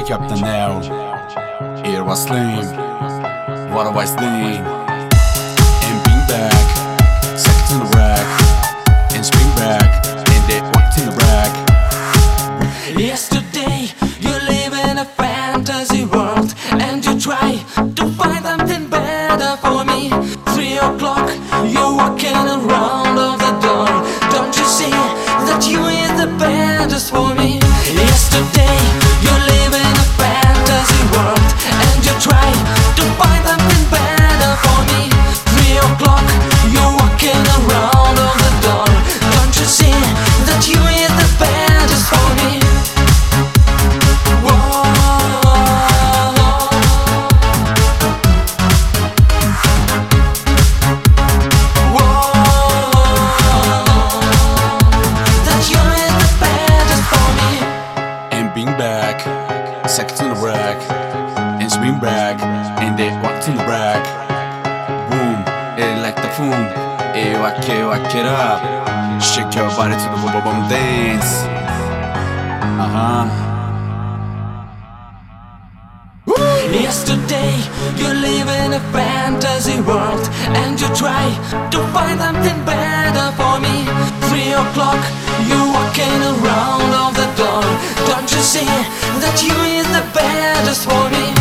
up the nail. It was slim. What a wise thing. And being back, second in the rack. And spring back, and they walked in the rack. Yesterday, you live in a fantasy world, and you try to find something better for me. 3 o'clock, you're walking around of the door. Don't you see that you is the baddest for me? Yesterday, you live in a fantasy world, and you try to find something better for me. 3 o'clock, you're walking around of the door. Don't you see that you is the baddest for me? Being back, second in the rack, and swing back, and they walked in the rack. Boom, it like the boom. Whack it up. Shake your body to the boom boom boom dance. Yesterday, you live in a fantasy world, and you try to find something better for me. 3 o'clock, you're walking around of the door. Don't you see that you is the baddest for me?